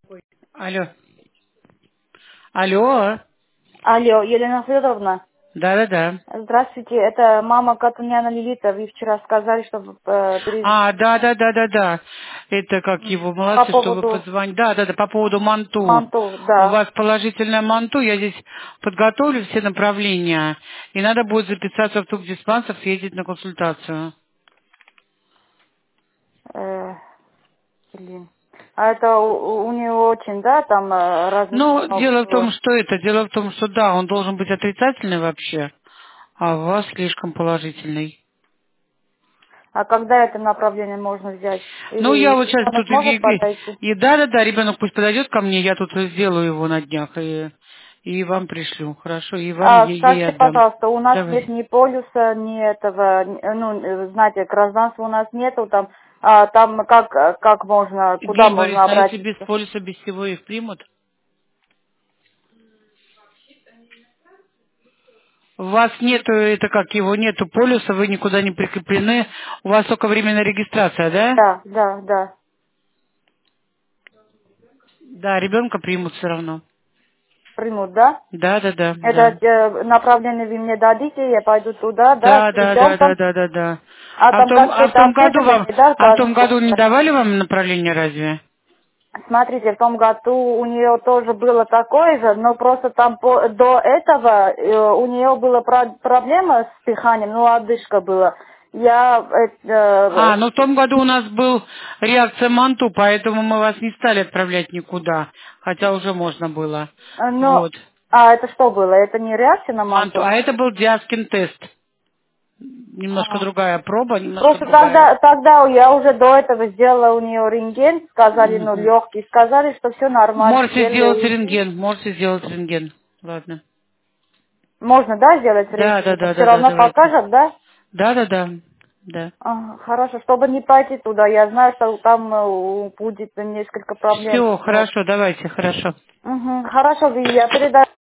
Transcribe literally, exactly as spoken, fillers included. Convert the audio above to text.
Алло. Алло. Алло, Елена Федоровна. Да-да-да. Здравствуйте, это мама Катуняна Лилита. Вы вчера сказали, что э, перез- А, да-да-да-да-да. Это как его, по молодцы, что вы поводу позвонили. Да-да-да, по поводу манту. манту, У да. вас положительное манту, я здесь подготовлю все направления. И надо будет записаться в тубдиспансер, съездить на консультацию. Э, блин. А это у, у него очень, да, там э, разных Ну, много дело в том, было. что это, дело в том, что да, он должен быть отрицательный вообще, а у вас слишком положительный. А когда это направление можно взять? Ну, я Или вот сейчас ребенок тут... И, может и, подойти? и да, да, да, ребенок пусть подойдет ко мне, я тут сделаю его на днях и, и вам пришлю, хорошо, и вам А, е- ей скажите, отдам. пожалуйста, у нас нет Давай. ни полюса, ни этого, ни- ну, э, знаете, гражданства у нас нету, там, а, там как, как можно, куда Евгений можно Борисович, а если без обратиться? полиса, без всего их примут? У вас нету, это как его, нету полюса, вы никуда не прикреплены, у вас только временная регистрация, да? Да, да, да. Да, ребенка примут все равно. Примут, да? Да, да, да, Это да. э, направление вы мне дадите, я пойду туда, да, Да, с да, да, да, ребенком. да, да, да. А А в там том, а в какое-то том году вам, обследование, да, а в том каждый году не год? давали вам направление разве? Смотрите, в том году у нее тоже было такое же, но просто там по- до этого э, у нее была про- проблема с дыханием, ну, одышка была. Я, э, А, э, ну в том году у нас был реакция Манту, поэтому мы вас не стали отправлять никуда, хотя уже можно было. ну, Вот. а это что было? Это не реакция на Манту. манту? А это был Диаскин тест. Немножко А. другая проба, немножко Просто другая. тогда, тогда я уже до этого сделала у нее рентген, сказали, ну, Мгм. легкий, сказали, что все нормально, Можете сделать сделали. рентген, можете сделать рентген. Ладно. Можно, да, сделать Да, да, рентген? да, Все да, да, равно давайте. покажет, да? Да, да, да, да. Ага, хорошо, чтобы не пойти туда, я знаю, что там э, будет несколько проблем. Все, Ну, хорошо, давайте, хорошо. мгм, хорошо, я передаю.